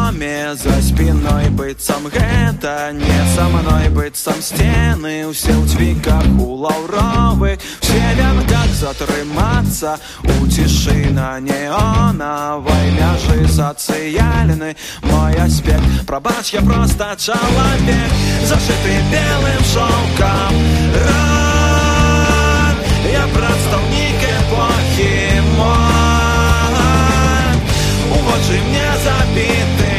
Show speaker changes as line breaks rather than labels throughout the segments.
зломе. За спиной быццам гэта не са мной, быццам сцены усе ў цвіках у лаўровых. Все ведаюць, як затрымацца у цішы на неонавай мяжы сацыяльны мой аспект. Прабач, я просто чалавек, зашыты белым шоўкам. Я прадстаўнік эпохі мой, у вочы мне забіты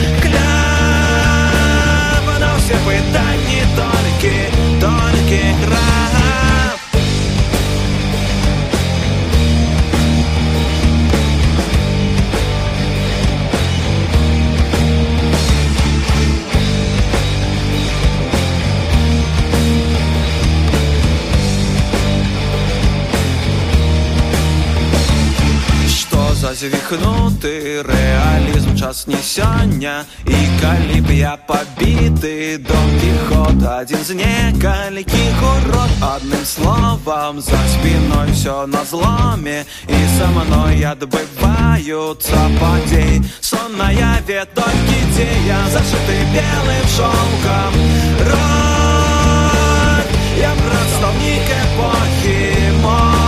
кляп, на ўсе пытанні толькі крап. Зазвіхнуты рэалізм, час не сёння. І калі б я пабіты Дон Кіхот, адзін з некалькіх урод. Адным словам, за спиной всё на зломе, і са мной адбываюцца падзеі. Сон наяве толькі дзея, зашыты белым шоўкам. Рок, я прадстаўнік эпохі мой.